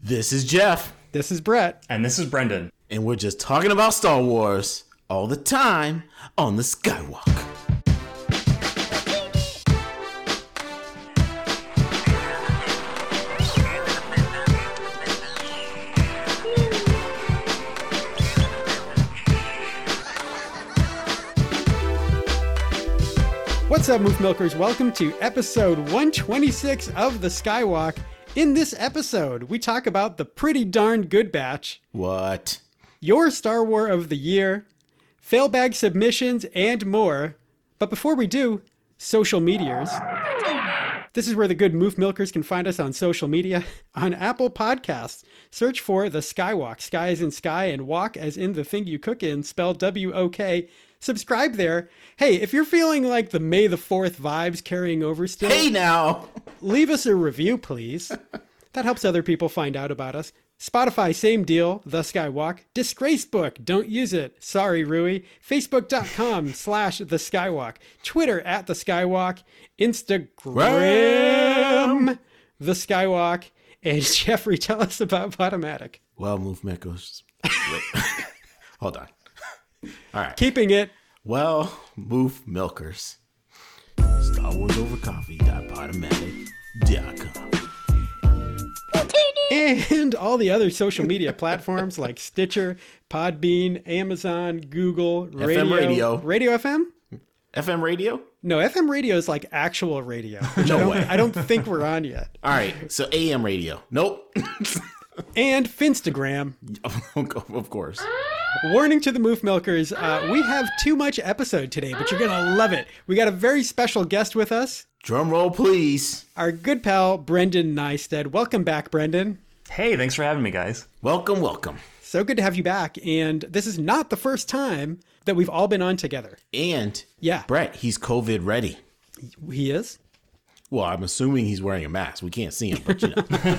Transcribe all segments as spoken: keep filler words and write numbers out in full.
This is Jeff. This is Brett. And this is Brendan. And we're just talking about Star Wars all the time on the Skywalk. What's up, Moof Milkers? Welcome to episode one twenty-six of the Skywalk. In this episode, we talk about the Pretty Darn Good Batch, What? your Star Wars of the year, failbag submissions, and more. But before we do, social meteors. This is where the good Moof Milkers can find us on social media. On Apple Podcasts, search for The Skywalk. Sky as in sky and walk as in the thing you cook in, spelled W O K. Subscribe there. Hey, if you're feeling like the May the fourth vibes carrying over still, Hey now! leave us a review, please. That helps other people find out about us. Spotify, same deal, The Skywalk. Disgrace Book, don't use it. Sorry, Rui. Facebook.com slash The Skywalk. Twitter at The Skywalk. Instagram, Ram. The Skywalk. And Jeffrey, tell us about Podomatic. Well, Moof Milkers. Wait. Hold on. All right. Keeping it. Well, Moof Milkers. Star Wars Over Coffee dot podomatic dot com. And all the other social media platforms like Stitcher, Podbean, Amazon, Google, Radio. F M radio. Radio F M? F M radio? No, F M radio is like actual radio. Which No I don't, way. I don't think we're on yet. All right. So A M radio. Nope. And Finstagram. Of course. Warning to the Moof Milkers, uh, we have too much episode today, but you're going to love it. We got a very special guest with us, Drum roll, please. our good pal, Brendan Nystead. Welcome back, Brendan. Hey, thanks for having me, guys. Welcome, welcome. So good to have you back. And this is not the first time that we've all been on together. And Yeah. Brett, he's COVID ready. He is? Well, I'm assuming he's wearing a mask. We can't see him, but you know.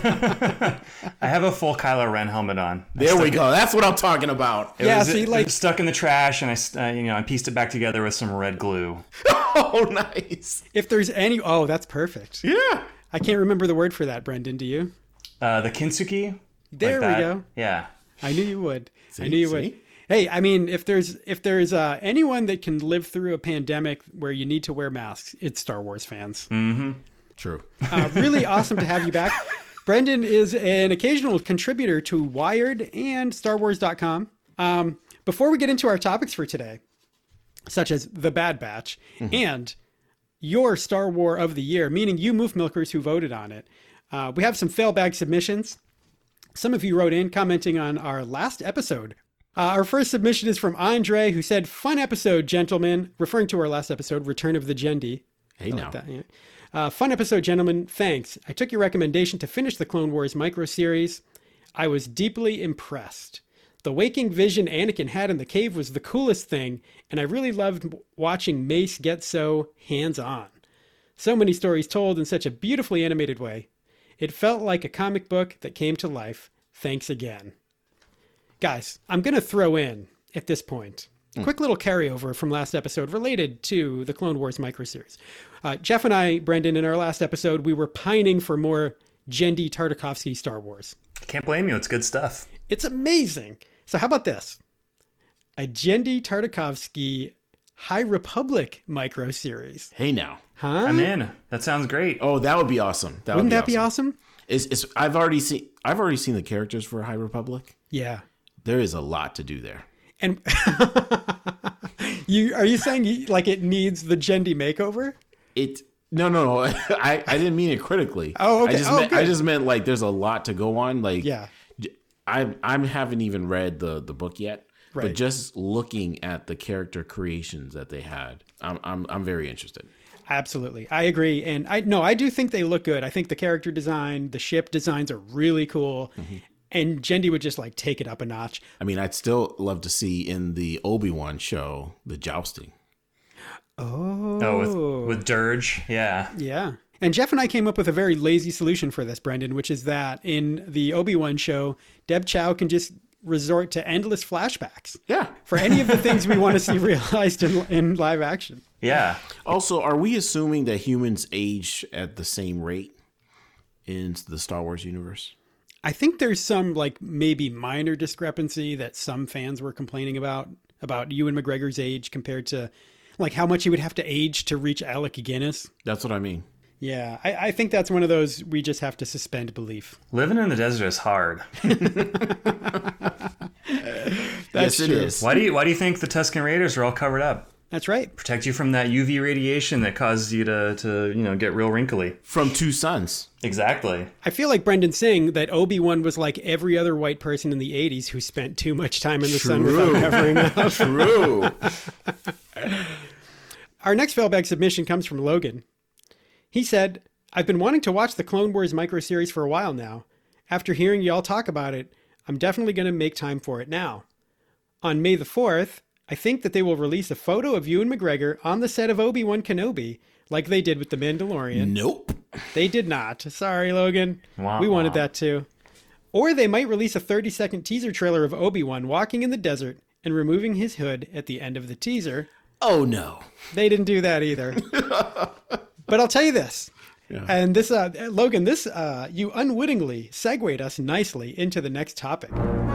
I have a full Kylo Ren helmet on. There we go. That's what I'm talking about. It Yeah, was, see, it like- was stuck in the trash, and I, uh, you know, I pieced it back together with some red glue. Oh, nice. If there's any... Oh, that's perfect. Yeah. I can't remember the word for that, Brendan. Do you? Uh, the kintsugi. There like we that. go. Yeah. I knew you would. I See? knew you See? would. Hey, I mean, if there's if there's uh, anyone that can live through a pandemic where you need to wear masks, it's Star Wars fans. Mm-hmm. True. Uh, really awesome to have you back. Brendan is an occasional contributor to Wired and Star Wars dot com. Um, before we get into our topics for today, such as The Bad Batch mm-hmm. and your Star Wars of the Year, meaning you Moof Milkers who voted on it, uh, we have some failbag submissions. Some of you wrote in commenting on our last episode. Uh, our first submission is from Andre, who said, "Fun episode, gentlemen," referring to our last episode, Return of the Jendi. Hey, I now. like that, yeah. Uh, fun episode, gentlemen. Thanks. I took your recommendation to finish the Clone Wars micro-series. I was deeply impressed. The waking vision Anakin had in the cave was the coolest thing, and I really loved watching Mace get so hands-on. So many stories told in such a beautifully animated way. It felt like a comic book that came to life. Thanks again. Guys, I'm going to throw in, at this point, a quick little carryover from last episode related to the Clone Wars microseries. Uh, Jeff and I, Brendan, in our last episode, we were pining for more Genndy Tartakovsky Star Wars. Can't blame you. It's good stuff. It's amazing. So how about this? A Genndy Tartakovsky High Republic microseries. Hey, now. Huh? I'm in. That sounds great. Oh, that would be awesome. That Wouldn't would that be awesome? It's, it's, I've already seen. I've already seen the characters for High Republic. Yeah. There is a lot to do there. And you are you saying you, like it needs the Genndy makeover? It no no no. I, I didn't mean it critically. Oh, okay. I just Oh, meant, good. I just meant like there's a lot to go on. Like Yeah. I I haven't even read the the book yet. Right. But just looking at the character creations that they had, I'm I'm I'm very interested. Absolutely. I agree. And I no, I do think they look good. I think the character design, the ship designs are really cool. Mm-hmm. And Genndy would just like take it up a notch. I mean, I'd still love to see in the Obi-Wan show the jousting. Oh. Oh, with, with Dirge. Yeah. Yeah. And Jeff and I came up with a very lazy solution for this, Brendan, which is that in the Obi-Wan show, Deb Chow can just resort to endless flashbacks. Yeah. For any of the things we want to see realized in, in live action. Yeah. Also, are we assuming that humans age at the same rate in the Star Wars universe? I think there's some like maybe minor discrepancy that some fans were complaining about, about Ewan McGregor's age compared to like how much he would have to age to reach Alec Guinness. That's what I mean. Yeah, I, I think that's one of those we just have to suspend belief. Living in the desert is hard. Yes, it true. is. Why do you Why do you think the Tusken Raiders are all covered up? That's right. Protect you from that U V radiation that causes you to, to you know, get real wrinkly. From two suns. Exactly. I feel like Brendan's saying that Obi-Wan was like every other white person in the eighties who spent too much time in the sun True. without covering up. True. Our next mailbag submission comes from Logan. He said, I've been wanting to watch the Clone Wars micro-series for a while now. After hearing y'all talk about it, I'm definitely going to make time for it now. On May the fourth, I think that they will release a photo of Ewan McGregor on the set of Obi-Wan Kenobi, like they did with The Mandalorian. Nope. They did not. Sorry, Logan. Wah, we wanted wah. that too. Or they might release a thirty-second teaser trailer of Obi-Wan walking in the desert and removing his hood at the end of the teaser. Oh, no. They didn't do that either. But I'll tell you this. Yeah. And this, uh, Logan, this, uh, you unwittingly segued us nicely into the next topic.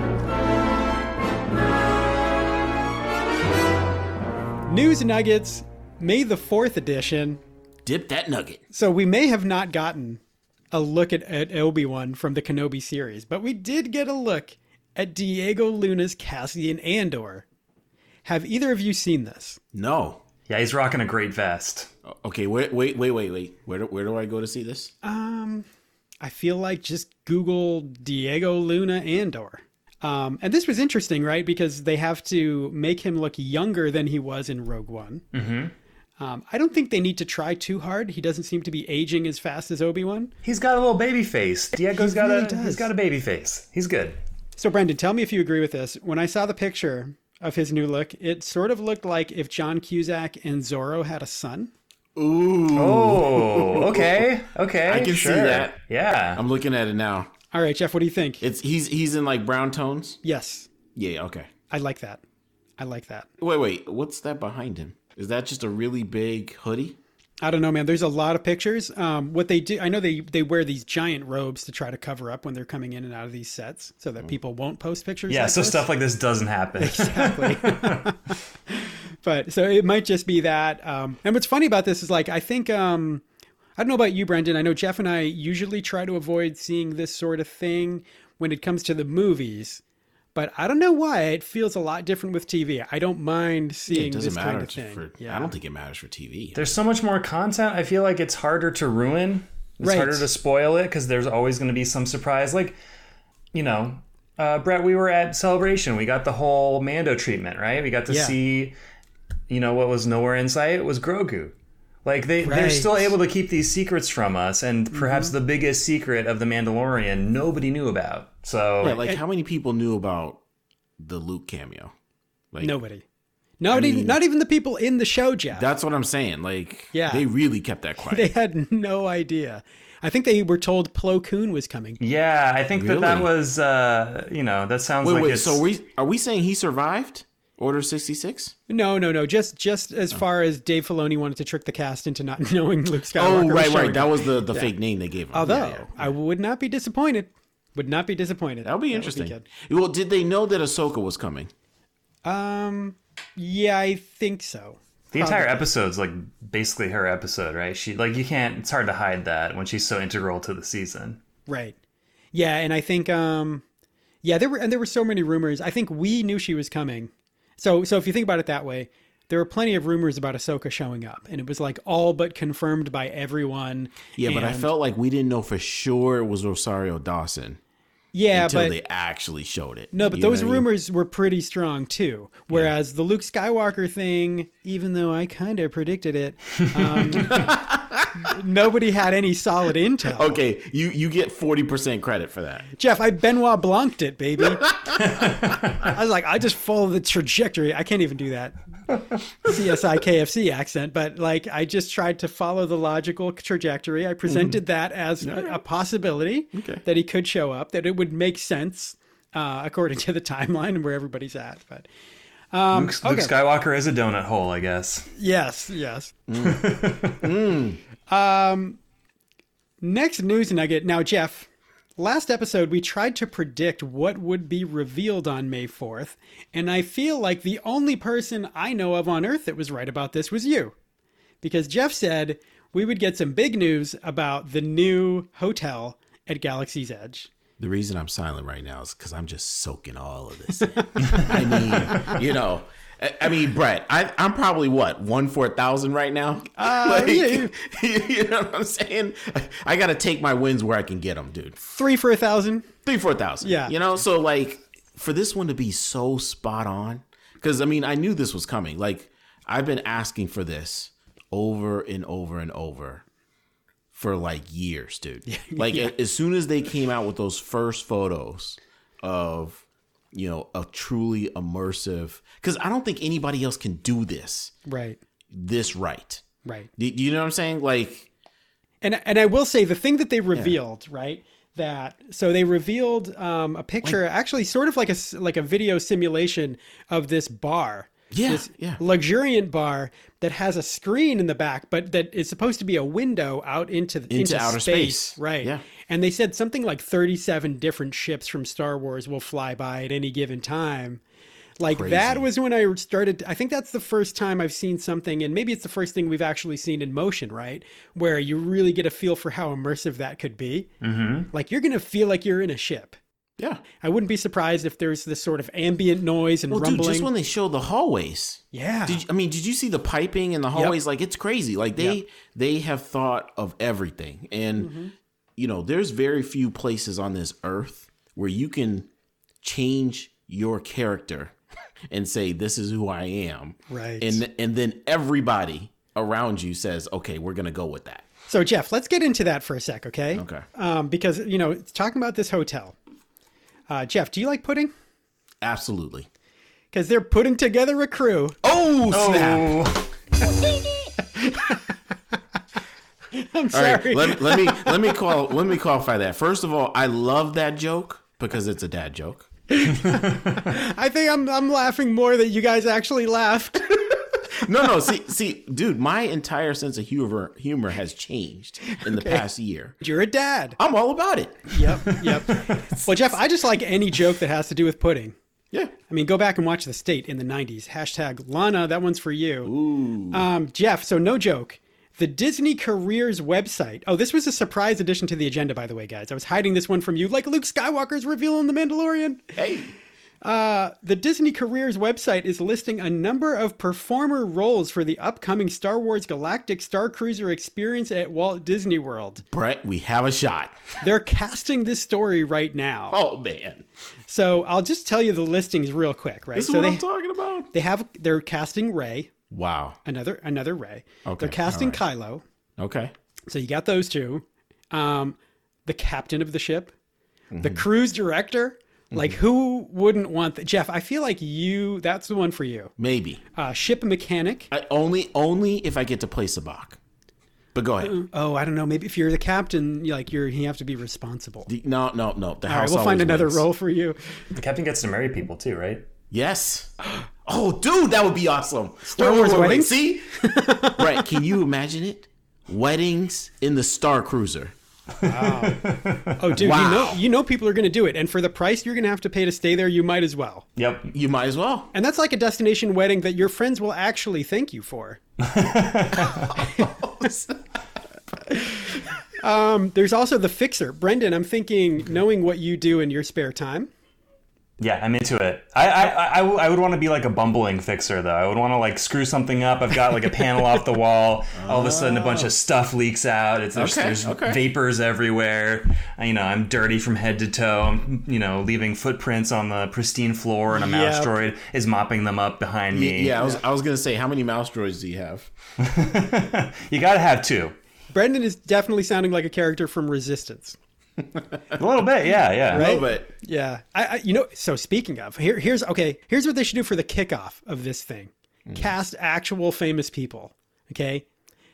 News Nuggets, May the fourth edition. Dip that nugget. So we may have not gotten a look at, at Obi-Wan from the Kenobi series, but we did get a look at Diego Luna's Cassian Andor. Have either of you seen this? No. Yeah, he's rocking a great vest. Okay, wait, wait, wait, wait, wait. Where do, where do I go to see this? Um, I feel like just Google Diego Luna Andor. Um, and this was interesting, right? Because they have to make him look younger than he was in Rogue One. Mm-hmm. Um, I don't think they need to try too hard. He doesn't seem to be aging as fast as Obi-Wan. He's got a little baby face. Diego's He got really a does. he's got a baby face. He's good. So, Brendan, tell me if you agree with this. When I saw the picture of his new look, it sort of looked like if John Cusack and Zorro had a son. Ooh. Oh, okay, okay. I can see sure. that. Yeah. I'm looking at it now. All right, Jeff, what do you think? It's he's he's in like brown tones. Yes, Yeah, okay. I like that. I like that. Wait, wait. What's that behind him? Is that just a really big hoodie? I don't know, man. There's a lot of pictures. Um, what they do, I know they, they wear these giant robes to try to cover up when they're coming in and out of these sets so that people won't post pictures. Yeah, like so this. stuff like this doesn't happen. Exactly. But so it might just be that. Um, and what's funny about this is like, I think, um, I don't know about you, Brendan. I know Jeff and I usually try to avoid seeing this sort of thing when it comes to the movies. But I don't know why it feels a lot different with T V. I don't mind Yeah, seeing it doesn't this matter kind of thing. for. Yeah. I don't think it matters for T V. There's so much more content. I feel like it's harder to ruin. It's Right. harder to spoil it because there's always going to be some surprise. Like, you know, uh, Brett, we were at Celebration. We got the whole Mando treatment, right? We got to Yeah. see, you know, what was nowhere in sight was Grogu. Like, they, they're Right. still able to keep these secrets from us. And perhaps the biggest secret of The Mandalorian nobody knew about. So, Yeah, like how many people knew about the Luke cameo? Like Nobody. Not even, mean- not even the people in the show, Jeff. That's what I'm saying. Like, Yeah. they really kept that quiet. They had no idea. I think they were told Plo Koon was coming. yeah, I think that that Really? was, uh, you know, that sounds wait, like wait. it's... So we are we saying he survived Order sixty-six? No, no, no. Just just as far as Dave Filoni wanted to trick the cast into not knowing Luke Skywalker. Oh, was right, showing right. That up. was the the fake name they gave him. Although Yeah, yeah. I would not be disappointed. Would not be disappointed. That would be That interesting. good. Well, did they know that Ahsoka was coming? Um, yeah, I think so. The entire Probably. episode's like basically her episode, right? She like you can't. It's hard to hide that when she's so integral to the season. Right. Yeah, and I think um, yeah, there were and there were so many rumors. I think we knew she was coming. So so if you think about it that way, there were plenty of rumors about Ahsoka showing up, and it was like all but confirmed by everyone. Yeah, but I And- felt like we didn't know for sure it was Rosario Dawson yeah, until but they actually showed it. no, but You know those what I mean? rumors were pretty strong too. Whereas the Luke Skywalker thing, even though I kind of predicted it, um, nobody had any solid intel. Okay, you you get forty percent credit for that. Jeff, I Benoit Blanc'd it, baby. I was like, I just follow the trajectory. I can't even do that C S I K F C accent, but like, I just tried to follow the logical trajectory. I presented that as a, a possibility Okay. that he could show up, that it would make sense uh, according to the timeline and where everybody's at. But um, Luke, Luke okay. Skywalker is a donut hole, I guess. Yes, yes. Um, next news nugget. Now, Jeff, last episode, we tried to predict what would be revealed on May fourth, and I feel like the only person I know of on Earth that was right about this was you. Because Jeff said we would get some big news about the new hotel at Galaxy's Edge. The reason I'm silent right now is because I'm just soaking all of this in. I mean, you know, I, I mean, Brett, I, I'm probably what, one for a thousand right now? Uh, like, yeah. You know what I'm saying? I, I got to take my wins where I can get them, dude. Three for a thousand? Three for a thousand. Yeah. You know, so like for this one to be so spot on, because I mean, I knew this was coming. Like, I've been asking for this over and over and over for like years, dude. Like yeah. as soon as they came out with those first photos of, you know, a truly immersive, because I don't think anybody else can do this. Right. This right. Right. Do, do you know what I'm saying? Like, and and I will say the thing that they revealed, yeah. right? That so they revealed um, a picture, like, actually sort of like a like a video simulation of this bar. Yeah, this yeah. luxuriant bar that has a screen in the back, but that is supposed to be a window out into into, into outer space. space. Right. Yeah. And they said something like thirty-seven different ships from Star Wars will fly by at any given time. Like Crazy. That was when I started. I think that's the first time I've seen something, and maybe it's the first thing we've actually seen in motion, right? Where you really get a feel for how immersive that could be. Mm-hmm. Like you're going to feel like you're in a ship. Yeah. I wouldn't be surprised if there's this sort of ambient noise and well, rumbling. Dude, just when they show the hallways. Yeah. Did you, I mean, did you see the piping in the hallways? Yep. Like, it's crazy. Like, they yep. they have thought of everything. And, mm-hmm. you know, there's very few places on this earth where you can change your character and say, this is who I am. Right. And, and then everybody around you says, okay, we're going to go with that. So, Jeff, let's get into that for a sec, okay? Okay. Um, because, you know, it's talking about this hotel. Uh, Jeff, do you like pudding? Absolutely. Because they're putting together a crew. Oh, snap. Oh. I'm sorry. All right, let, let me let me call let me qualify that. First of all, I love that joke because it's a dad joke. I think I'm I'm laughing more that you guys actually laughed. No, no, see, see, dude, my entire sense of humor humor has changed in the okay. past year. You're a dad. I'm all about it. Yep, yep. Well, Jeff, I just like any joke that has to do with pudding. Yeah. I mean, go back and watch The State in the nineties. Hashtag Lana, that one's for you. Ooh. Um, Jeff, so no joke. The Disney Careers website. Oh, this was a surprise addition to the agenda, by the way, guys. I was hiding this one from you, like Luke Skywalker's reveal in The Mandalorian. Hey. Uh, the Disney Careers website is listing a number of performer roles for the upcoming Star Wars Galactic Star Cruiser experience at Walt Disney World. Brett, we have a shot. They're casting this story right now. Oh, man. So I'll just tell you the listings real quick, right? This is so what they, I'm talking about. They have, they're casting Rey. Wow. Another another Rey. Okay. They're casting right. Kylo. Okay. So you got those two. Um, the captain of the ship. Mm-hmm. The cruise director. Like, who wouldn't want that? Jeff, I feel like you, that's the one for you. Maybe. Uh, ship mechanic. I, only only if I get to play Sabacc. But go ahead. Uh, oh, I don't know. Maybe if you're the captain, like, you're, you have to be responsible. The, no, no, no. The All house right, we'll find another wins. role for you. The captain gets to marry people too, right? Yes. Oh, dude, that would be awesome. Star Wars weddings? See? Right. Can you imagine it? Weddings in the Star Cruiser. Wow. Oh, dude, wow. you know you know people are going to do it. And for the price you're going to have to pay to stay there, you might as well. Yep. You might as well. And that's like a destination wedding that your friends will actually thank you for. um, there's also the fixer. Brendan, I'm thinking, knowing what you do in your spare time. Yeah, I'm into it. I I, I, I, w- I would want to be like a bumbling fixer, though. I would want to like screw something up. I've got like a panel off the wall. All of a sudden, a bunch of stuff leaks out. It's, there's okay, there's okay. vapors everywhere. I, you know, I'm dirty from head to toe. I'm, you know, leaving footprints on the pristine floor, and a mouse Yep. droid is mopping them up behind me. Yeah, I was, I was going to say, how many mouse droids do you have? You got to have two. Brendan is definitely sounding like a character from Resistance. A little bit, yeah, yeah. Right? A little bit. Yeah. I, I you know, so speaking of, here here's okay, here's what they should do for the kickoff of this thing. Mm. Cast actual famous people. Okay?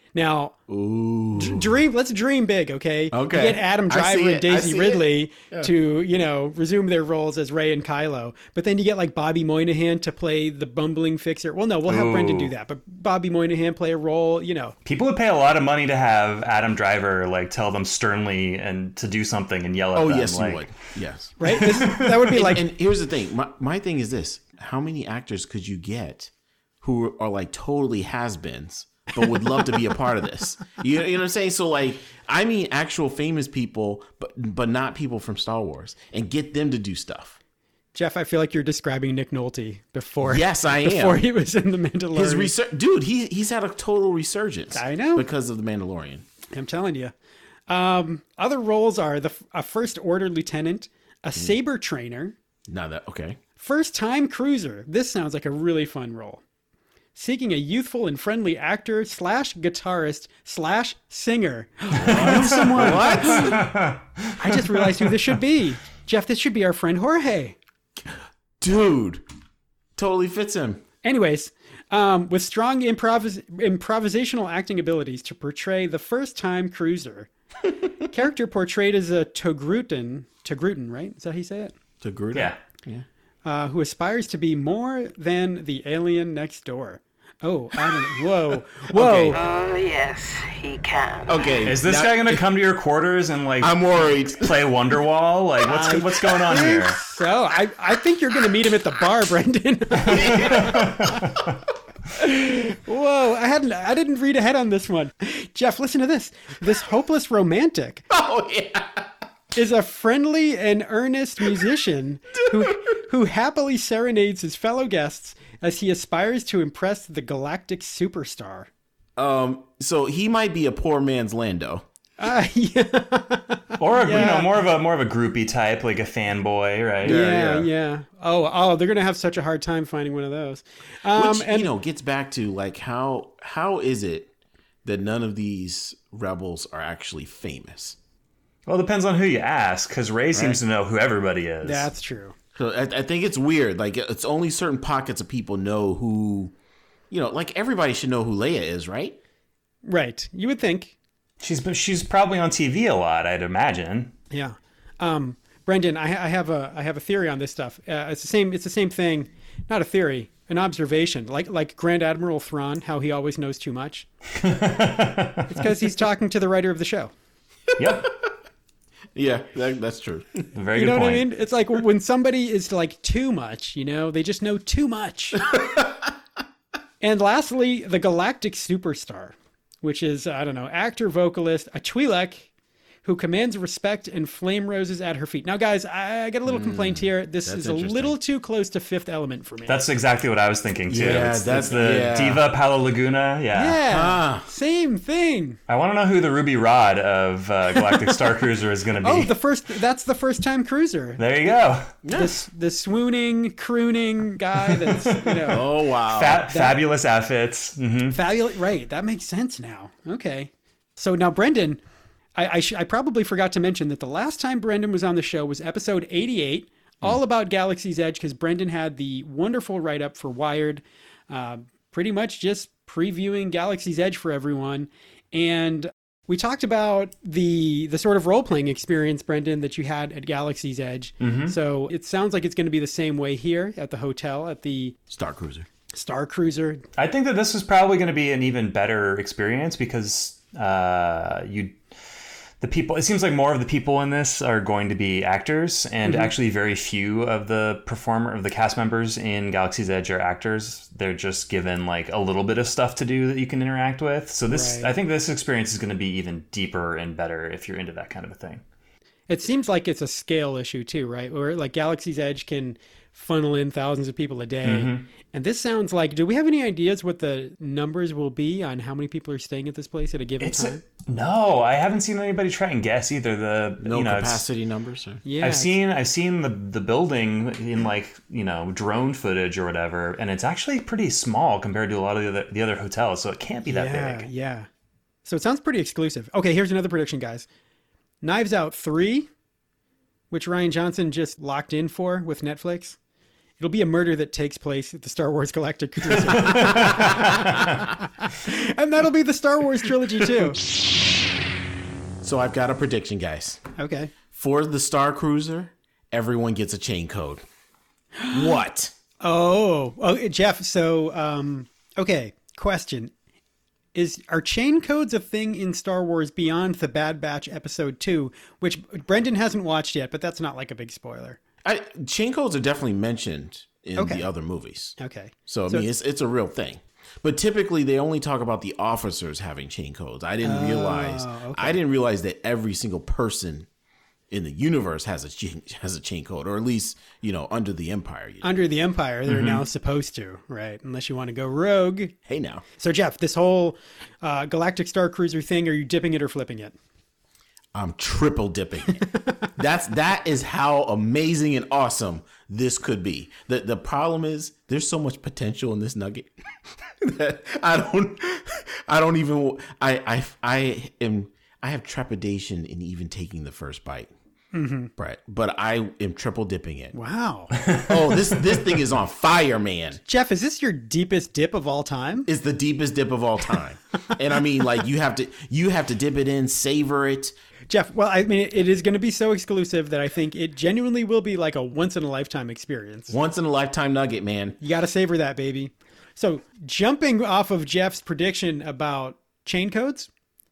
Now, Ooh. d- dream. Let's dream big, okay? Okay. You get Adam I see Driver it. and Daisy I see Ridley Yeah. to, you know, resume their roles as Rey and Kylo. But then you get like Bobby Moynihan to play the bumbling fixer. Well, no, we'll have Ooh. Brendan do that. But Bobby Moynihan play a role, you know. People would pay a lot of money to have Adam Driver like tell them sternly and to do something and yell at Oh them. yes, like, you would. Yes. Right? This, that would be like, And here's the thing. My my thing is this: how many actors could you get who are like totally has-beens, but would love to be a part of this? You, you know what I'm saying? So like, I mean, actual famous people, but but not people from Star Wars, and get them to do stuff. Jeff, I feel like you're describing Nick Nolte before. Yes, I am. Before he was in The Mandalorian. His research, dude, he he's had a total resurgence. I know. because of the Mandalorian. I'm telling you. Um, other roles are the a first order lieutenant, a saber trainer, Now that okay, first time cruiser. This sounds like a really fun role. Seeking a youthful and friendly actor slash guitarist slash singer. I know someone. what? I just realized who this should be. Jeff, this should be our friend Jorge. Dude, totally fits him. Anyways, um, with strong improvis- improvisational acting abilities to portray the first-time cruiser, character portrayed as a Togrutan, Togrutan, right? Is that how you say it? To Gruda. yeah. Uh, who aspires to be more than the alien next door. Oh, I don't know. Whoa, whoa. Okay. Oh, yes, he can. Okay. Is this now- guy gonna come to your quarters and like I'm worried. play Wonderwall? Like what's what's going on here? So I, I think you're going to meet him at the bar, Brendan. Whoa, I hadn't, I didn't read ahead on this one. Jeff, listen to this. This hopeless romantic Oh yeah. is a friendly and earnest musician who who happily serenades his fellow guests as he aspires to impress the galactic superstar. Um. So he might be a poor man's Lando. Uh, yeah, Or a, you Yeah. know, more of a more of a groupie type, like a fanboy, right? yeah, yeah. yeah. Oh, oh, they're gonna have such a hard time finding one of those. Um, Which and you know gets back to like how how is it that none of these rebels are actually famous? Well, it depends on who you ask, because Ray seems to know who everybody is. that's true. So I, I think it's weird. Like it's only certain pockets of people know who, you know, like everybody should know who Leia is, right? Right. You would think. She's been, she's probably on T V a lot, I'd imagine. Yeah. Um, Brendan, I, I have a I have a theory on this stuff. Uh, it's the same. It's the same thing. Not a theory, an observation. Like like Grand Admiral Thrawn, how he always knows too much. It's because he's talking to the writer of the show. Yep, Yeah, that, that's true. very You good know point. what I mean? It's like when somebody is like too much. You know, they just know too much. And lastly, the Galactic Superstar, which is, I don't know, actor, vocalist, a Twi'lek who commands respect and flame roses at her feet. Now, guys, I, I got a little complaint here. This that's is a interesting. little too close to Fifth Element for me. That's exactly what I was thinking too. Yeah, it's, that's- it's the yeah. Diva Palo Laguna. Yeah. yeah, Ah. same thing. I want to know who the Ruby Rod of uh, Galactic Star Cruiser is going to be. Oh, the first, that's the first time cruiser. There you go. This, the swooning, crooning guy that's, you know, Oh wow. Fa- fabulous outfits. hmm fabulous. Right. That makes sense now. Okay. So now, Brendan, I, I, sh- I probably forgot to mention that the last time Brendan was on the show was episode eighty-eight, all about Galaxy's Edge, because Brendan had the wonderful write up for Wired, uh, pretty much just previewing Galaxy's Edge for everyone. And we talked about the the sort of role playing experience, Brendan, that you had at Galaxy's Edge. So it sounds like it's going to be the same way here at the hotel at the Star Cruiser. Star Cruiser. I think that this is probably going to be an even better experience because uh, you, the people. It seems like more of the people in this are going to be actors, and actually very few of the performer of the cast members in Galaxy's Edge are actors. They're just given like a little bit of stuff to do that you can interact with. So this, Right. I think, this experience is going to be even deeper and better if you're into that kind of a thing. It seems like it's a scale issue too, right? Where like Galaxy's Edge can funnel in thousands of people a day. And this sounds like, do we have any ideas what the numbers will be on how many people are staying at this place at a given It's time? a, no, I haven't seen anybody try and guess either. The No you know, it's- capacity numbers. Or? Yeah. I've it's- seen I've seen the the building in like you know drone footage or whatever, and it's actually pretty small compared to a lot of the other the other hotels, so it can't be that yeah, big. Yeah. So it sounds pretty exclusive. Okay, here's another prediction, guys. Knives Out three, which Ryan Johnson just locked in for with Netflix, It'll be a murder that takes place at the Star Wars Galactic Cruiser. And that'll be the Star Wars trilogy too. So I've got a prediction, guys. Okay. For the Star Cruiser, everyone gets a chain code. What? Oh, oh, Jeff. So, um, okay. Question: Is are chain codes a thing in Star Wars beyond the Bad Batch Episode Two, which Brendan hasn't watched yet, but that's not like a big spoiler. I, chain codes are definitely mentioned in Okay. the other movies. Okay. So I So- mean, it's it's a real thing. But typically, they only talk about the officers having chain codes. I didn't realize. okay. I didn't realize that every single person in the universe has a chain, has a chain code, or at least you know under the Empire. You know. Under the Empire, they're now supposed to, right? Unless you want to go rogue. Hey now, So, Jeff, this whole uh, Galactic Star Cruiser thing, are you dipping it or flipping it? I'm triple dipping. That's that is how amazing and awesome this could be. The the problem is there's so much potential in this nugget that I don't I don't even I I I am I have trepidation in even taking the first bite. Mm-hmm. Right. But I am triple dipping it. Wow. Oh, this this thing is on fire, man. Jeff, is this your deepest dip of all time? It's the deepest dip of all time. And I mean, like you have to you have to dip it in, savor it. Jeff, well, I mean, it is going to be so exclusive that I think it genuinely will be like a once in a lifetime experience. Once in a lifetime nugget, man. You got to savor that, baby. So, jumping off of Jeff's prediction about chain codes,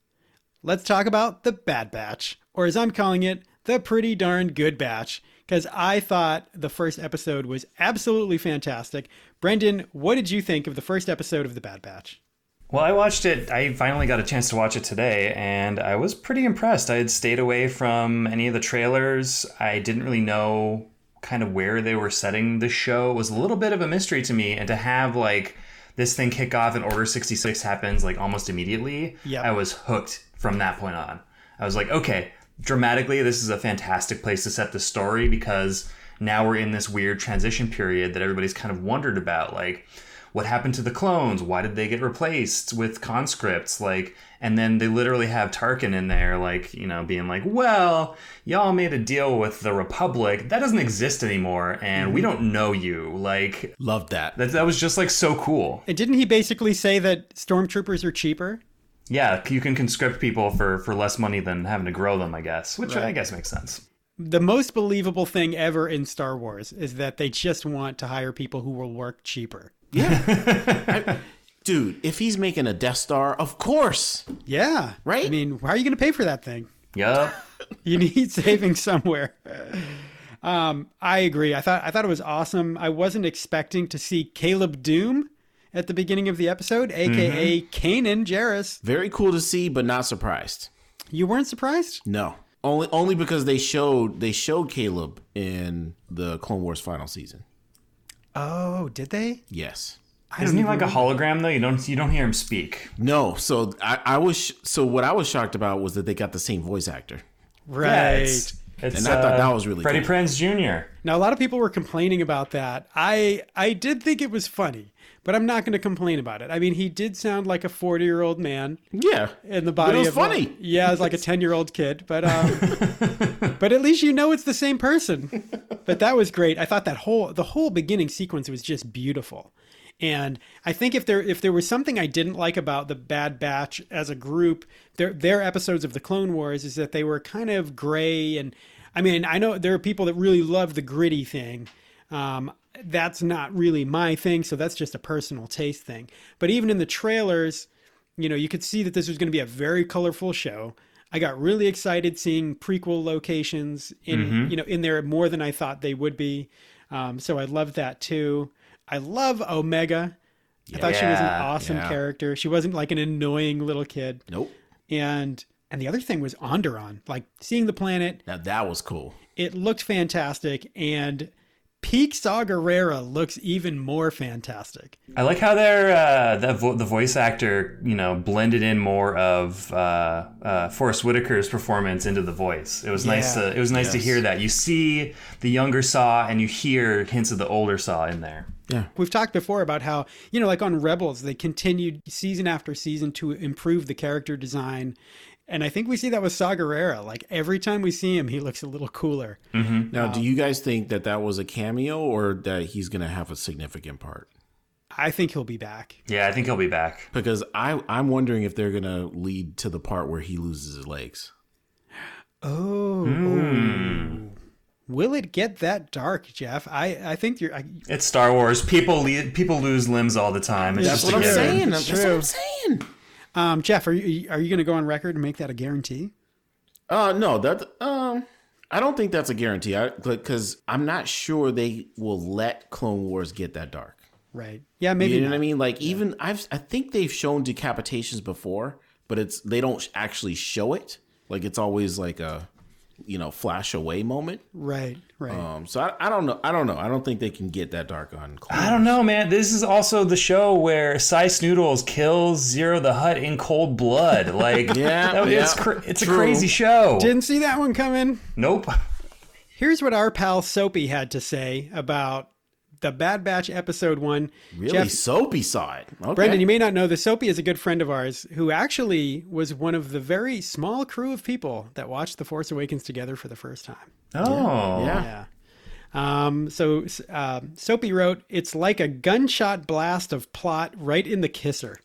let's talk about the Bad Batch, or as I'm calling it, the Pretty Darn Good Batch, because I thought the first episode was absolutely fantastic. Brendan, what did you think of the first episode of the Bad Batch? Well, I watched it. I finally got a chance to watch it today, and I was pretty impressed. I had stayed away from any of the trailers. I didn't really know kind of where they were setting the show. It was a little bit of a mystery to me, and to have like this thing kick off and Order sixty-six happens like almost immediately, Yep. I was hooked from that point on. I was like, okay, dramatically, this is a fantastic place to set the story because now we're in this weird transition period that everybody's kind of wondered about, like, what happened to the clones? Why did they get replaced with conscripts? Like, and then they literally have Tarkin in there, like, you know, being like, well, y'all made a deal with the Republic. That doesn't exist anymore, and we don't know you. Like, Loved that. that, that was just, like, so cool. And didn't he basically say that stormtroopers are cheaper? Yeah, you can conscript people for, for less money than having to grow them, I guess, which I Right. guess makes sense. The most believable thing ever in Star Wars is that they just want to hire people who will work cheaper. I- dude, if he's making a Death Star, of course. Yeah. Right? I mean, how are you going to pay for that thing? Yup. You need saving somewhere. Um, I agree. I thought I thought it was awesome. I wasn't expecting to see Caleb Doom at the beginning of the episode, aka Kanan Jarrus. Very cool to see, but not surprised. You weren't surprised? No. Only only because they showed they showed Caleb in the Clone Wars final season. Oh, did they? Yes. I Isn't he even like a remember. hologram though? You don't you don't hear him speak. No. So I, I was so what I was shocked about was that they got the same voice actor. Right. Yeah, it's, it's, And I thought uh, that was really Freddie cool. Prinze Junior Now, a lot of people were complaining about that. I I did think it was funny, but I'm not going to complain about it. I mean, he did sound like a forty-year-old man Yeah. in the body But it was of funny. A, yeah, it's like a ten-year-old kid, but um, but at least you know it's the same person. But that was great. I thought that whole the whole beginning sequence was just beautiful. And I think if there if there was something I didn't like about the Bad Batch as a group, their their episodes of the Clone Wars is that they were kind of gray. And I mean, I know there are people that really love the gritty thing. Um, that's not really my thing, so that's just a personal taste thing. But even in the trailers, you know, you could see that this was going to be a very colorful show. I got really excited seeing prequel locations in you know in there more than I thought they would be. Um, so I loved that too. I love Omega. I thought she was an Yeah, awesome yeah. character. She wasn't like an annoying little kid. Nope. And and the other thing was Onderon. Like seeing the planet, Now that was cool. it looked fantastic, and Peak Saw Gerrera looks even more fantastic. I like how they're uh, the vo- the voice actor, you know, blended in more of uh, uh, Forrest Whitaker's performance into the voice. It was nice Yeah. to it was nice to Yes. hear that. You see the younger Saw and you hear hints of the older Saw in there. Yeah. We've talked before about how, you know, like on Rebels, they continued season after season to improve the character design. And I think we see that with Saw Gerrera. Like every time we see him, he looks a little cooler. Mm-hmm. Now, do you guys think that that was a cameo or that he's going to have a significant part? I think he'll be back. Yeah, I think he'll be back. Because I, I'm wondering if they're going to lead to the part where he loses his legs. Oh. Mm. Will it get that dark, Jeff? I, I think you're... I, It's Star Wars. People le- people lose limbs all the time. It's That's just what a I'm given. saying. That's what I'm saying. um, Jeff, are you are you going to go on record and make that a guarantee? Uh, no, that um, I don't think that's a guarantee. I because I'm not sure they will let Clone Wars get that dark. Right. Yeah, maybe You know not. what I mean? Like even I've I think they've shown decapitations before, but it's they don't actually show it. Like it's always like a, you know, flash away moment. Right, right. Um, so I, I don't know. I don't know. I don't think they can get that dark on Clone I don't know, man. This is also the show where Cy Snoodles kills Zero the Hutt in cold blood. Like, Yeah, that- it's yeah, cra- it's a true. crazy show. Didn't see that one coming. Nope. Here's what our pal Soapy had to say about the Bad Batch episode one. Really, Jeff, Soapy saw it. Okay. Brendan, you may not know this. Soapy is a good friend of ours who actually was one of the very small crew of people that watched The Force Awakens together for the first time. Oh. Yeah. Yeah. Um, so uh, Soapy wrote, "It's like a gunshot blast of plot right in the kisser."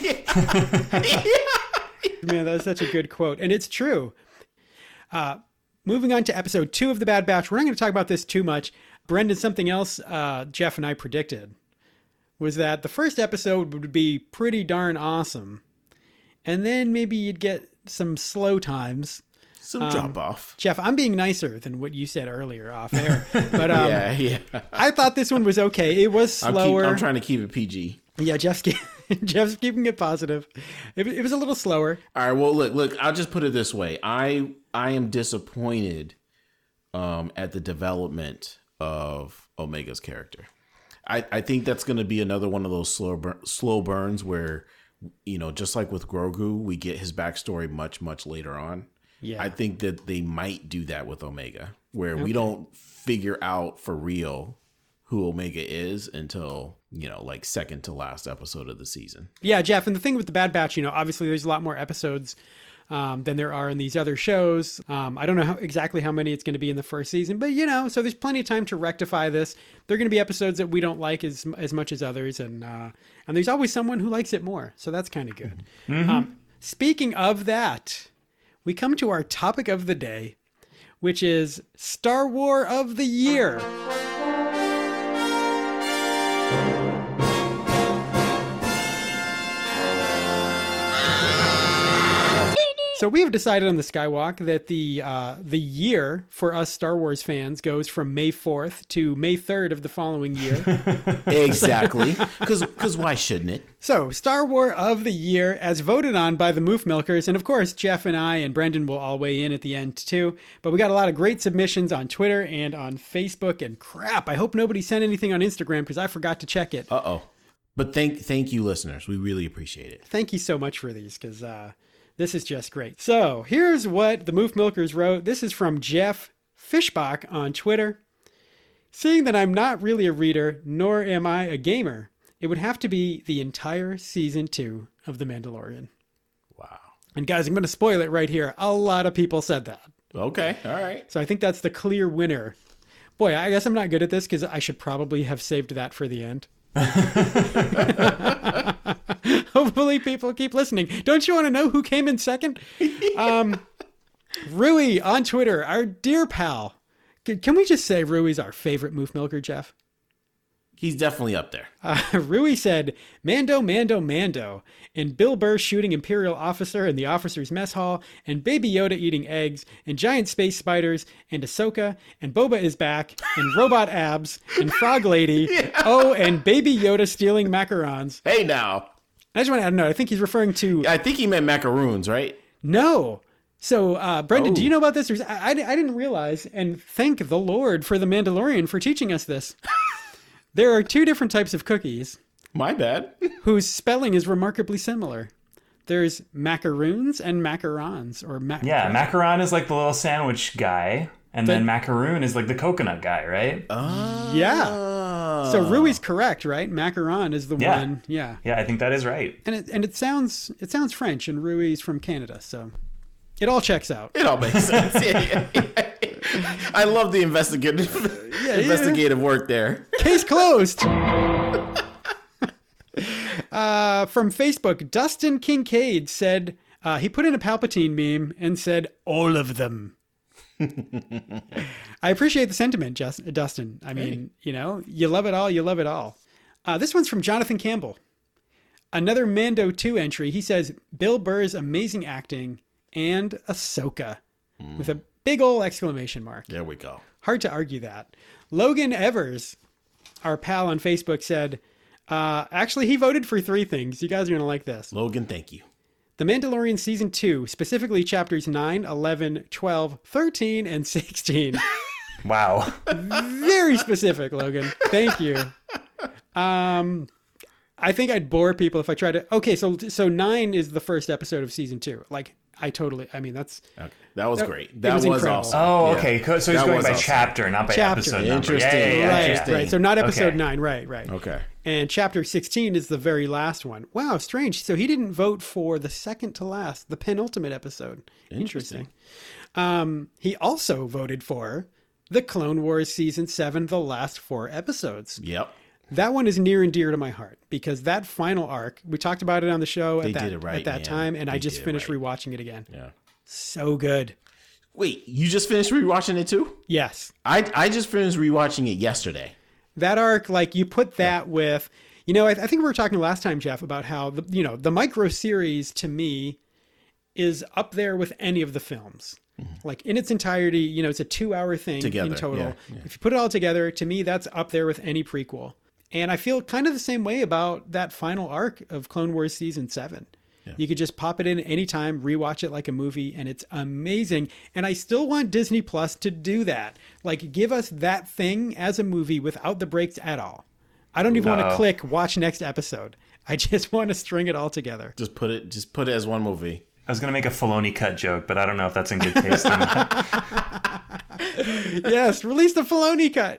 Man, that's such a good quote. And it's true. Uh, moving on to episode two of The Bad Batch. We're not going to talk about this too much. Brendan, something else uh, Jeff and I predicted was that the first episode would be pretty darn awesome. And then maybe you'd get some slow times. Some drop off. Jeff, I'm being nicer than what you said earlier off air. But um, Yeah, yeah. I thought this one was okay. It was I'm, keep, slower. I'm trying to keep it P G. Yeah, Jeff's, keep, Jeff's keeping it positive. It, it was a little slower. All right. Well, look, look. I'll just put it this way. I I am disappointed um, at the development of Omega's character. I, I think that's going to be another one of those slow bur- slow burns where, you know, just like with Grogu, we get his backstory much much later on. Yeah. I think that they might do that with Omega, where we don't figure out for real who Omega is until, you know, like second to last episode of the season. Yeah, Jeff. And the thing with the Bad Batch, you know, obviously there's a lot more episodes um, than there are in these other shows. Um, I don't know how, exactly how many it's going to be in the first season, but you know, so there's plenty of time to rectify this. There are going to be episodes that we don't like as as much as others, and uh, and there's always someone who likes it more, so that's kind of good. Mm-hmm. Um, speaking of that, we come to our topic of the day, which is Star War of the Year. So we have decided on the Skywalk that the uh, the year for us Star Wars fans goes from May fourth to May third of the following year. Exactly. Because why shouldn't it? So Star War of the Year, as voted on by the Moof Milkers, and of course Jeff and I and Brendan will all weigh in at the end too. But we got a lot of great submissions on Twitter and on Facebook. And crap, I hope nobody sent anything on Instagram because I forgot to check it. Uh oh. But thank thank you, listeners. We really appreciate it. Thank you so much for these because uh, this is just great. So here's what the Moof Milkers wrote. This is from Jeff Fishbach on Twitter. Seeing that I'm not really a reader, nor am I a gamer, it would have to be the entire season two of The Mandalorian. Wow. And guys, I'm going to spoil it right here. A lot of people said that. Okay. All right. So I think that's the clear winner. Boy, I guess I'm not good at this because I should probably have saved that for the end. Hopefully people keep listening. Don't you want to know who came in second? Um, Rui on Twitter, our dear pal. Can, can we just say Rui's our favorite Moof Milker, Jeff? He's definitely up there. Uh, Rui said, Mando, Mando, Mando, and Bill Burr shooting Imperial officer in the officer's mess hall, and Baby Yoda eating eggs, and giant space spiders, and Ahsoka, and Boba is back, and robot abs, and Frog Lady, yeah. Oh, and Baby Yoda stealing macarons. Hey, now. I just want to add a note. I think he's referring to... I think he meant macaroons, right? No. So, uh, Brendan, Oh. do you know about this? I, I, I didn't realize, and thank the Lord for The Mandalorian for teaching us this. There are two different types of cookies My bad. whose spelling is remarkably similar. There's macaroons and macarons, or mac- Yeah, macaron is like the little sandwich guy, and then macaroon is like the coconut guy, right? Oh. Yeah. So Rui's correct, right? Macaron is the Yeah. one. Yeah. Yeah, I think that is right. And it and it sounds it sounds French, and Rui's from Canada, so It all checks out. It all makes sense. Yeah, yeah, yeah. I love the investigative Yeah, investigative work there. Case closed. uh, from Facebook, Dustin Kincaid said, uh, he put in a Palpatine meme and said, all of them. I appreciate the sentiment, Just, Dustin. I mean, hey. you know, you love it all, you love it all. Uh, this one's from Jonathan Campbell. Another Mando two entry. He says, Bill Burr's amazing acting and Ahsoka mm. with a big ol' exclamation mark. There we go. Hard to argue that. Logan Evers, our pal on Facebook, said, uh, actually, he voted for three things. You guys are going to like this. Logan, thank you. The Mandalorian Season two, specifically chapters nine, eleven, twelve, thirteen, and sixteen. Wow. Very specific, Logan. Thank you. Um, I think I'd bore people if I tried to... Okay, so so nine is the first episode of Season two. Like, I totally... I mean, that's... Okay. That was that, great. That was, was awesome. Oh, yeah. okay. So he's that going by awesome. chapter, not by chapter. episode number. Interesting. Yeah, yeah, yeah, Right, yeah. right. So not episode okay. nine. Right, right. Okay. And chapter sixteen is the very last one. Wow, strange. So he didn't vote for the second to last, the penultimate episode. Interesting. Interesting. Um, he also voted for the Clone Wars Season seven, the last four episodes. Yep. That one is near and dear to my heart because that final arc, we talked about it on the show They at that, did it right, at that man. time, and They I just did it finished right. rewatching it again. Yeah. So good. Wait, you just finished rewatching it too? Yes. I I just finished rewatching it yesterday. That arc, like you put that yeah. with, you know, I, I think we were talking last time, Jeff, about how, the, you know, the micro series to me is up there with any of the films. Mm-hmm. Like in its entirety, you know, it's a two hour thing together, in total. Yeah, yeah. If you put it all together, to me, that's up there with any prequel. And I feel kind of the same way about that final arc of Clone Wars Season seven. Yeah. You could just pop it in anytime, rewatch it like a movie, and it's amazing. And I still want Disney Plus to do that. Like, give us that thing as a movie without the breaks at all. I don't even no. want to click watch next episode. I just want to string it all together. Just put it just put it as one movie. I was going to make a Filoni cut joke, but I don't know if that's in good taste. Yes, release the Filoni cut.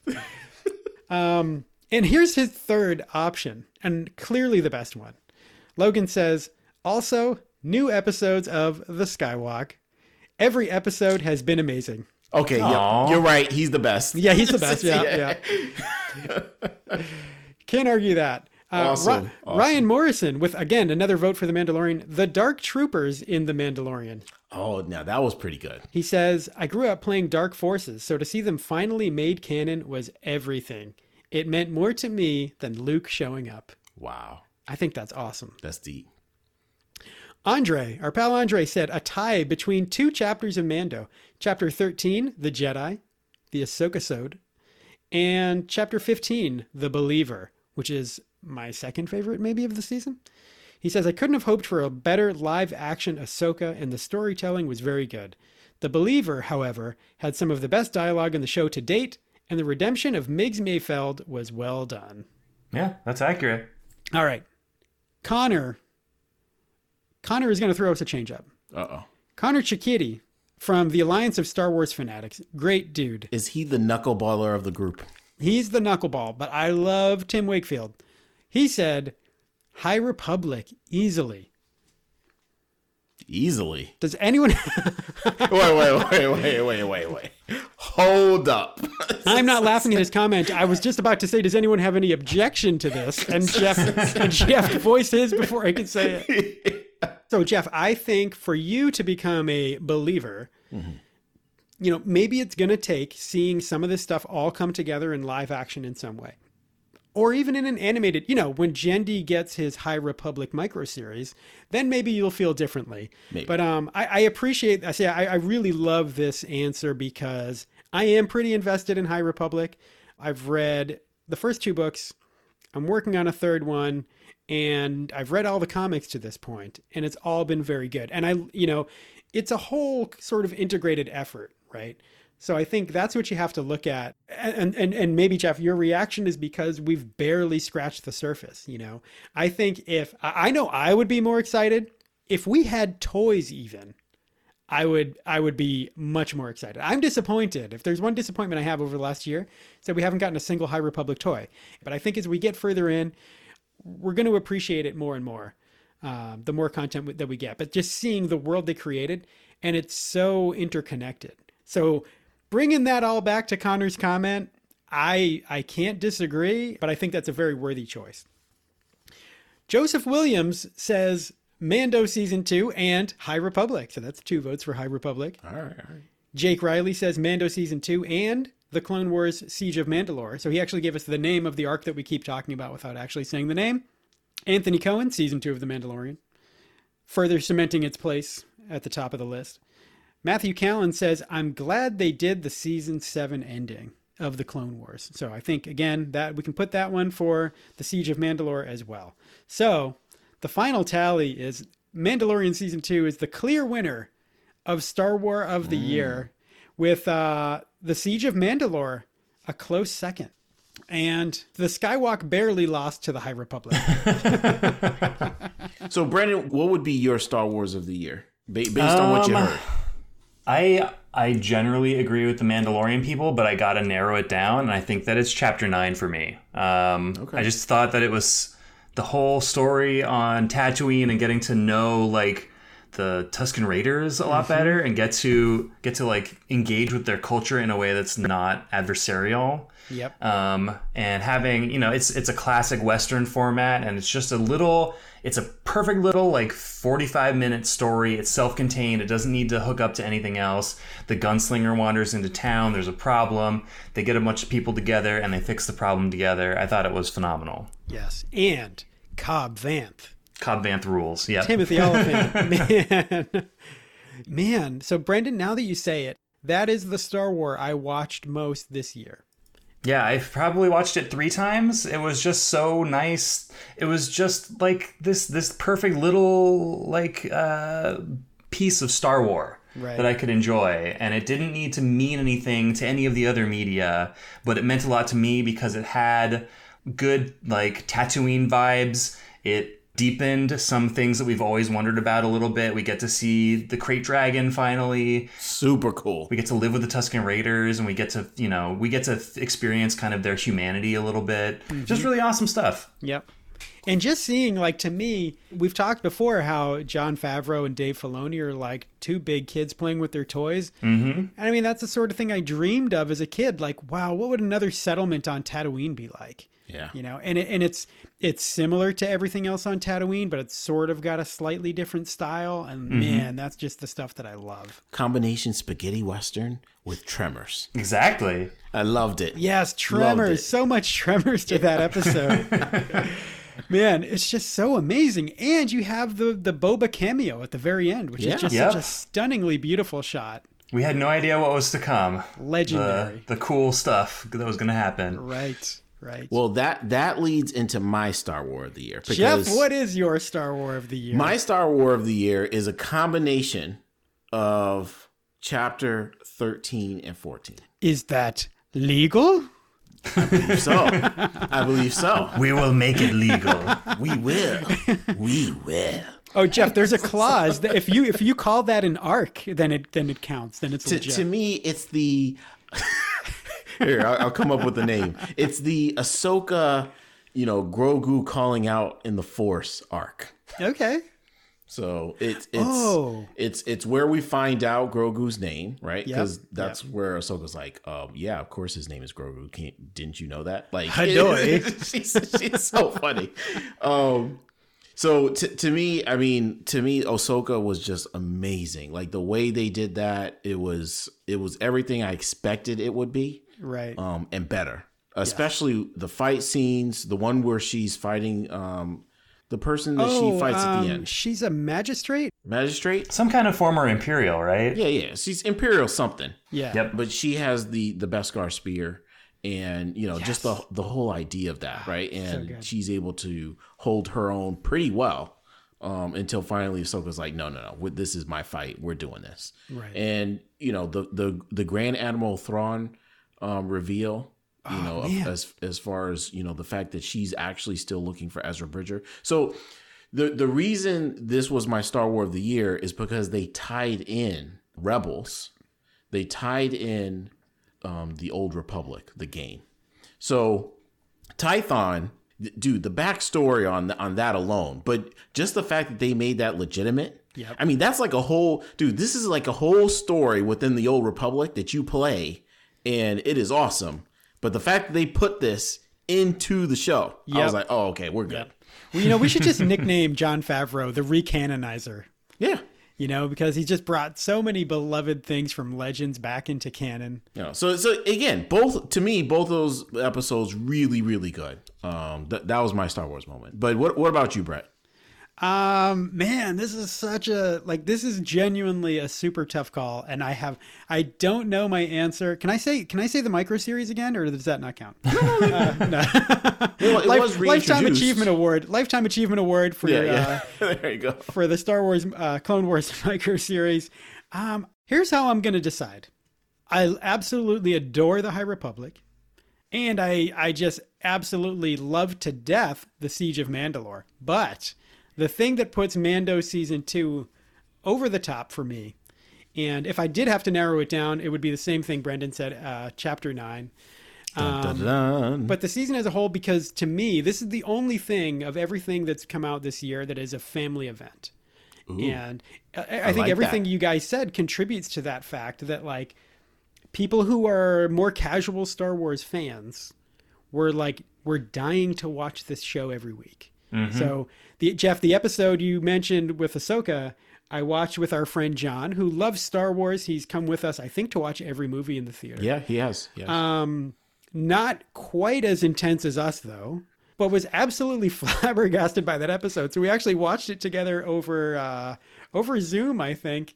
Um, and here's his third option, and clearly the best one. Logan says, also, new episodes of The Skywalk. Every episode has been amazing. Okay, yeah, you're right. He's the best. Yeah, he's the best. Yeah, yeah. Can't argue that. Uh, awesome. Ra- awesome. Ryan Morrison with, again, another vote for The Mandalorian. The Dark Troopers in The Mandalorian. Oh, now that was pretty good. He says, I grew up playing Dark Forces, so to see them finally made canon was everything. It meant more to me than Luke showing up. Wow. I think that's awesome. That's deep. Andre, our pal Andre, said a tie between two chapters of Mando. Chapter thirteen, The Jedi, the Ahsoka-sode, and Chapter fifteen, The Believer, which is my second favorite maybe of the season. He says, I couldn't have hoped for a better live-action Ahsoka, and the storytelling was very good. The Believer, however, had some of the best dialogue in the show to date, and the redemption of Miggs Mayfeld was well done. Yeah, that's accurate. All right. Connor. Connor is going to throw us a change-up. Uh-oh. Connor Chikiti from the Alliance of Star Wars Fanatics. Great dude. Is he the knuckleballer of the group? He's the knuckleball, but I love Tim Wakefield. He said, High Republic, easily. Easily? Does anyone... wait, wait, wait, wait, wait, wait, wait. Hold up. I'm not laughing at his comment. I was just about to say, does anyone have any objection to this? And Jeff, and Jeff voiced his before I could say it. So, Jeff, I think for you to become a believer, mm-hmm. you know, maybe it's going to take seeing some of this stuff all come together in live action in some way. Or even in an animated, you know, when Jendi gets his High Republic micro series, then maybe you'll feel differently. Maybe. But um, I, I appreciate, I say, I, I really love this answer because I am pretty invested in High Republic. I've read the first two books. I'm working on a third one, and I've read all the comics to this point, and it's all been very good. And I, you know, it's a whole sort of integrated effort, right? So I think that's what you have to look at. And, and and maybe, Jeff, your reaction is because we've barely scratched the surface, you know? I think if, I know I would be more excited. If we had toys even, I would I would be much more excited. I'm disappointed. If there's one disappointment I have over the last year, it's that we haven't gotten a single High Republic toy. But I think as we get further in, we're going to appreciate it more and more. um, the more content that we get. But just seeing the world they created, and it's so interconnected. So bringing that all back to Connor's comment, I I can't disagree, but I think that's a very worthy choice. Joseph Williams says Mando Season two and High Republic. So that's two votes for High Republic. All right, all right. Jake Riley says Mando Season two and The Clone Wars Siege of Mandalore. So he actually gave us the name of the arc that we keep talking about without actually saying the name. Anthony Cohen, Season two of The Mandalorian, further cementing its place at the top of the list. Matthew Callan says, I'm glad they did the Season seven ending of The Clone Wars. So I think, again, that we can put that one for The Siege of Mandalore as well. So the final tally is Mandalorian Season two is the clear winner of Star Wars of the mm. Year, with uh, The Siege of Mandalore a close second. And the Skywalk barely lost to the High Republic. So, Brandon, what would be your Star Wars of the Year, ba- based um, on what you heard? I I generally agree with the Mandalorian people, but I got to narrow it down, and I think that it's Chapter nine for me. Um, okay. I just thought that it was the whole story on Tatooine and getting to know, like, the Tusken Raiders a lot mm-hmm. better and get to get to like engage with their culture in a way that's not adversarial. Yep. Um, and having, you know, it's it's a classic Western format, and it's just a little, it's a perfect little like forty-five minute story. It's self-contained. It doesn't need to hook up to anything else. The gunslinger wanders into town. There's a problem. They get a bunch of people together and they fix the problem together. I thought it was phenomenal. Yes. And Cobb Vanth. Cobb Vanth rules. Yeah. Timothy Olyphant. Man. Man. So, Brendan, now that you say it, that is the Star Wars I watched most this year. Yeah, I've probably watched it three times. It was just so nice. It was just like this this perfect little like uh, piece of Star Wars right. that I could enjoy. And it didn't need to mean anything to any of the other media, but it meant a lot to me because it had good like Tatooine vibes. It deepened some things that we've always wondered about a little bit. We get to see the Krayt Dragon finally. Super cool. We get to live with the Tusken Raiders, and we get to, you know, we get to experience kind of their humanity a little bit. Mm-hmm. Just really awesome stuff. Yep. And just seeing, like, to me, we've talked before how Jon Favreau and Dave Filoni are like two big kids playing with their toys. Mm-hmm. And I mean, that's the sort of thing I dreamed of as a kid. Like, wow, what would another settlement on Tatooine be like? Yeah. You know, and it, and it's it's similar to everything else on Tatooine, but it's sort of got a slightly different style. And mm-hmm. man, that's just the stuff that I love. Combination spaghetti Western with Tremors. Exactly. I loved it. Yes, Tremors. So much Tremors to that episode. Man, it's just so amazing. And you have the, the Boba cameo at the very end, which yeah. is just yep. such a stunningly beautiful shot. We had no idea what was to come. Legendary. The, the cool stuff that was going to happen. Right. Right. Well, that that leads into my Star Wars of the Year. Jeff, what is your Star Wars of the Year? My Star Wars of the Year is a combination of Chapter thirteen and fourteen. Is that legal? I believe so. I believe so. We will make it legal. We will. We will. Oh, Jeff, there's a clause that if you if you call that an arc, then it then it counts. Then it's to, legit. To me, it's the. Here, I'll, I'll come up with the name. It's the Ahsoka, you know, Grogu calling out in the Force arc. Okay. So it's it's oh. it's it's where we find out Grogu's name, right? Because yep. that's yep. where Ahsoka's like, um, yeah, of course his name is Grogu. Can't, didn't you know that? Like, Hadoi. she's, she's so funny. Um, so to to me, I mean, to me, Ahsoka was just amazing. Like the way they did that, it was it was everything I expected it would be. Right. Um, and better, especially yeah. the fight scenes, the one where she's fighting um, the person that oh, she fights um, at the end. She's a magistrate? Magistrate? Some kind of former Imperial, right? Yeah, yeah. She's Imperial something. Yeah. Yep. But she has the, the Beskar spear and, you know, yes. just the the whole idea of that, right? And so she's able to hold her own pretty well um, until finally Ahsoka's like, no, no, no, this is my fight. We're doing this. Right. And, you know, the, the, the Grand Admiral Thrawn Um, reveal, you know, oh, of, as as far as, you know, the fact that she's actually still looking for Ezra Bridger. So the the reason this was my Star Wars of the Year is because they tied in Rebels, they tied in um, the Old Republic, the game. So Tython dude, the backstory on on that alone, but just the fact that they made that legitimate. Yep. I mean, that's like a whole, dude, this is like a whole story within the Old Republic that you play, and it is awesome. But the fact that they put this into the show, I Yep. was like, oh, okay, we're good. Yep. Well, you know, we should just nickname Jon Favreau the recanonizer. Yeah. You know, because he just brought so many beloved things from Legends back into canon. You know, so so again, both to me, both those episodes really, really good. Um, th- that was my Star Wars moment. But what what about you, Brett? Um, man, this is such a, like, this is genuinely a super tough call. And I have, I don't know my answer. Can I say, can I say the micro series again, or does that not count? uh, no. Well, it Life- was Lifetime reintroduced. Achievement Award, Lifetime Achievement Award for, Yeah, uh, yeah. There you go. for the Star Wars, uh, Clone Wars micro series. Um, here's how I'm going to decide. I absolutely adore the High Republic. And I, I just absolutely love to death the Siege of Mandalore. But the thing that puts Mando season two over the top for me, and if I did have to narrow it down, it would be the same thing Brendan said, uh, chapter nine. Dun, dun, Um, dun. but the season as a whole, because to me, this is the only thing of everything that's come out this year that is a family event. Ooh. And I, I think like everything that. you guys said contributes to that fact that, like, people who are more casual Star Wars fans were like, we're dying to watch this show every week. Mm-hmm. So, the Jeff, the episode you mentioned with Ahsoka, I watched with our friend John, who loves Star Wars. He's come with us, I think, to watch every movie in the theater. Yeah, he has. Yes. Um, not quite as intense as us, though, but was absolutely flabbergasted by that episode. So we actually watched it together over uh, over Zoom, I think.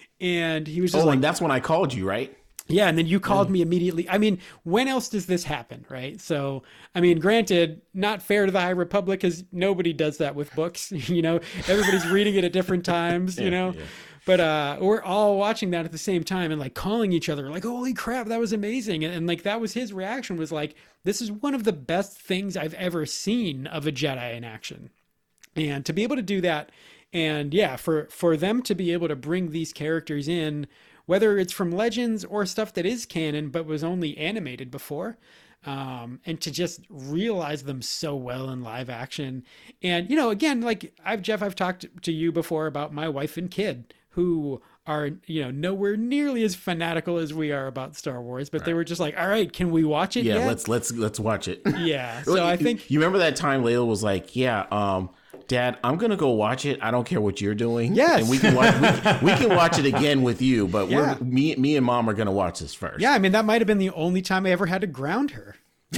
And he was just oh, like, and that's when I called you, right? yeah, and then you called me immediately. I mean, when else does this happen, right? So, I mean, granted, not fair to the High Republic because nobody does that with books. You know, everybody's reading it at different times, you Yeah, know. yeah. But uh, we're all watching that at the same time and like calling each other like, holy crap, that was amazing. And, and like that was his reaction was like, this is one of the best things I've ever seen of a Jedi in action. And to be able to do that, and yeah, for, for them to be able to bring these characters in, whether it's from Legends or stuff that is canon but was only animated before, um, and to just realize them so well in live action. And, you know, again, like I've, Jeff, I've talked to you before about my wife and kid who are, you know, nowhere nearly as fanatical as we are about Star Wars, but they were just like, all right, can we watch it Yeah, yet? let's let's let's watch it. Yeah. So I think, you remember that time Layla was like, "Yeah, um, Dad, I'm gonna go watch it. I don't care what you're doing. Yes. and we can watch we, can- we can watch it again with you. But Yeah. we're me me and Mom are gonna watch this first. yeah, I mean, that might have been the only time I ever had to ground her.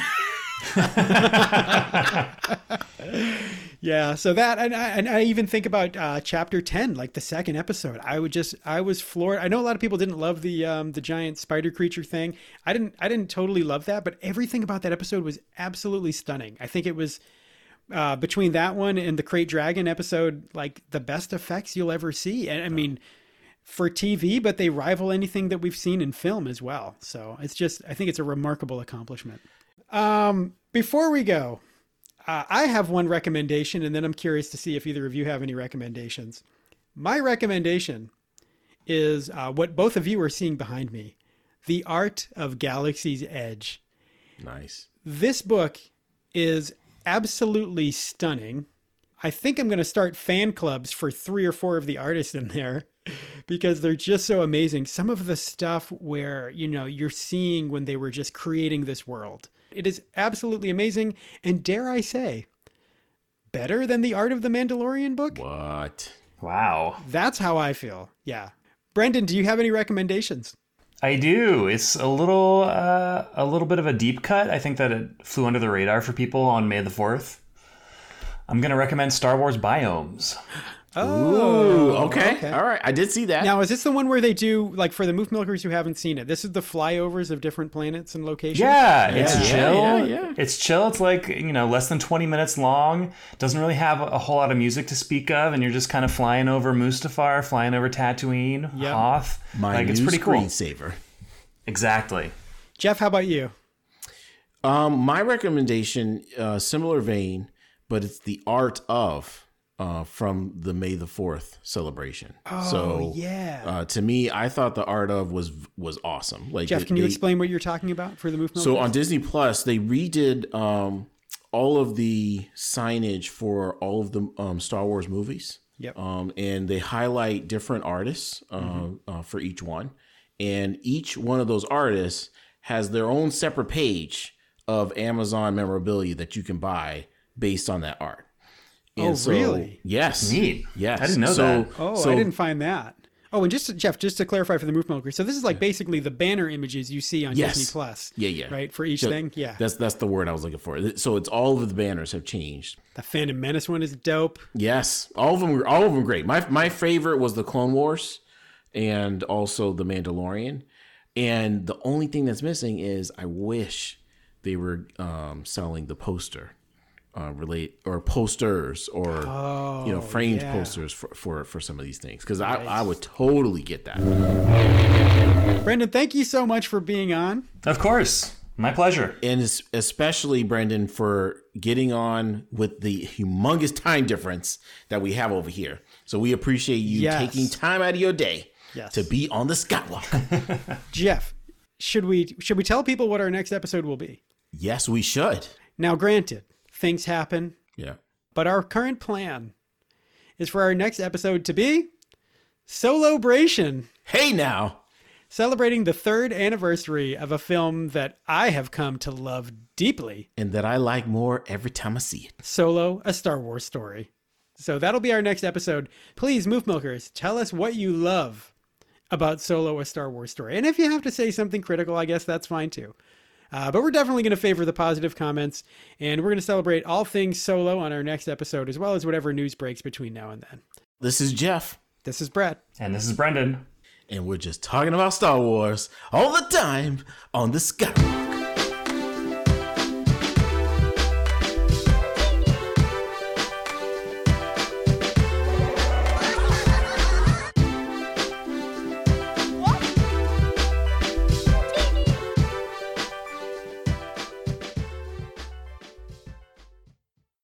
Yeah, so that, and I, and I even think about uh, chapter ten, like the second episode. I would just, I was floored. I know a lot of people didn't love the um, the giant spider creature thing. I didn't, I didn't totally love that, but everything about that episode was absolutely stunning. I think it was uh, between that one and the Crate Dragon episode, like the best effects you'll ever see. And I mean, for T V, but they rival anything that we've seen in film as well. So it's just, I think it's a remarkable accomplishment. Um, before we go, uh, I have one recommendation, and then I'm curious to see if either of you have any recommendations. My recommendation is uh, what both of you are seeing behind me, The Art of Galaxy's Edge. Nice. This book is absolutely stunning. I think I'm going to start fan clubs for three or four of the artists in there because they're just so amazing. Some of the stuff where, you know, you're seeing when they were just creating this world. It is absolutely amazing. And dare I say, better than the Art of the Mandalorian book? What? Wow. That's how I feel. Yeah. Brendan, do you have any recommendations? I do. It's a little, uh, a little bit of a deep cut. I think that it flew under the radar for people on May the fourth. I'm going to recommend Star Wars Biomes. Ooh, okay. All right. I did see that. Now, is this the one where they do, like, for the Moof Milkers who haven't seen it, this is the flyovers of different planets and locations? Yeah, it's Yeah, chill. yeah, yeah. It's chill. It's like, you know, less than twenty minutes long. Doesn't really have a whole lot of music to speak of, and you're just kind of flying over Mustafar, flying over Tatooine, Yep. Hoth. My like, new it's pretty cool. screensaver. Exactly. Jeff, how about you? Um, my recommendation, uh, similar vein, but it's the art of uh, from the May the Fourth celebration. Oh, so, yeah. Uh, to me, I thought the art of was was awesome. Like, Jeff, it- can you they- explain what you're talking about for the Moof Milkers? So on Disney Plus, they redid um, all of the signage for all of the um, Star Wars movies. Yep. Um, and they highlight different artists uh, mm-hmm. uh, for each one. And each one of those artists has their own separate page of Amazon memorabilia that you can buy based on that art. And oh, so, really? Yes. Neat. Yes. I didn't know so, that. Oh, so, I didn't find that. Oh, and just to, Jeff, just to clarify for the Moof Milker, so this is like basically the banner images you see on Yes. Disney Plus. Yeah, yeah. Right, for each so thing. Yeah. That's that's the word I was looking for. So it's all of the banners have changed. The Phantom Menace one is dope. Yes, all of them were all of them great. My my favorite was the Clone Wars, and also the Mandalorian. And the only thing that's missing is I wish they were um, selling the poster. Uh, relate or posters or oh, you know framed yeah. posters for, for for some of these things because I, I would totally get that. Brendan, thank you so much for being on. Of course, my pleasure. And especially Brendan for getting on with the humongous time difference that we have over here. So we appreciate you yes. taking time out of your day yes. to be on the Skywalk. Jeff, should we should we tell people what our next episode will be? Yes, we should. Now, granted, things happen. Yeah. But our current plan is for our next episode to be Solo-bration. Hey now. Celebrating the third anniversary of a film that I have come to love deeply. And that I like more every time I see it. Solo, a Star Wars story. So that'll be our next episode. Please, Moof Milkers, tell us what you love about Solo, a Star Wars story. And if you have to say something critical, I guess that's fine too. Uh, but we're definitely going to favor the positive comments, and we're going to celebrate all things Solo on our next episode, as well as whatever news breaks between now and then. This is Jeff. This is Brett. And this is Brendan. And we're just talking about Star Wars all the time on the Skywalk.